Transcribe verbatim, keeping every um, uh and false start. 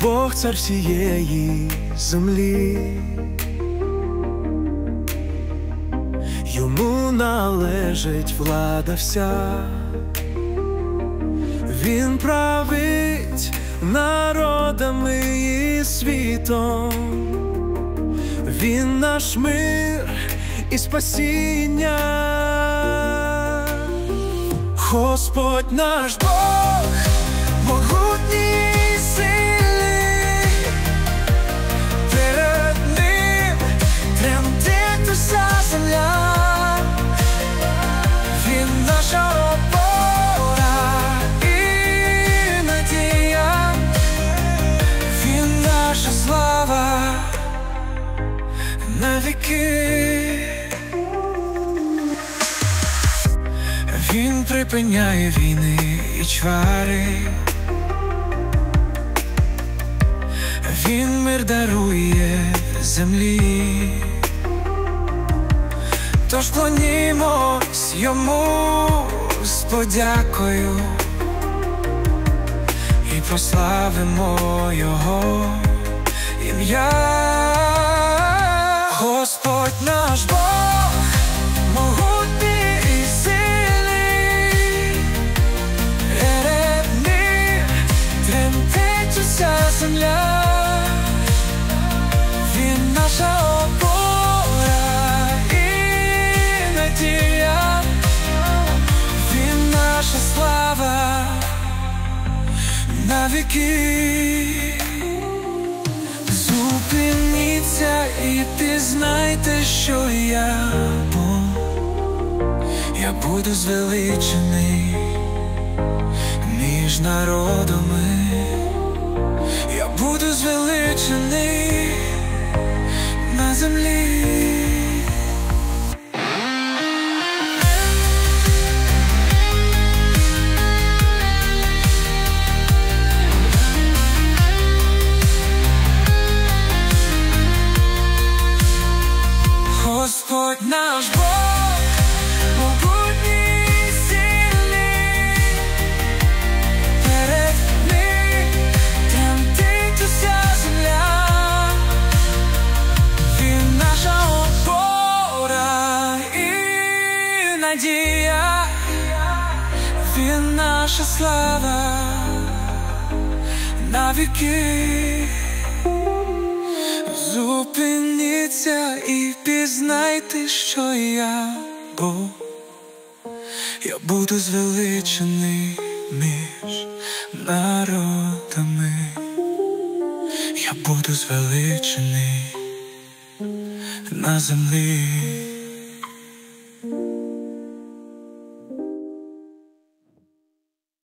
Бог цар всієї землі. Йому належить влада вся, Він править народами і світом. Він наш мир і спасіння. Господь наш Бог, могутній і сильний, перед Ним тремтить уся земля. Він наша опора і надія, Він наша слава на віки. Він припиняє війни і чвари, Він мир дарує землі. Тож клонімось Йому з подякою і прославимо Його ім'я. Господь наш Бог, могутній і сильний, перед Ним тремтить уся земля. Він наша опора і надія, Він наша слава на віки. Зупиніться і пізнайте, що я Бог. Я буду звеличений між народами. Я буду звеличений на землі. Господь наш Бог, могутній і сильний, перед Ним тремтить уся земля. Він наша опора і надія, Він наша слава на віки. Зупиніться і пізнайте, що я Бог. Я буду звеличений між народами. Я буду звеличений на землі.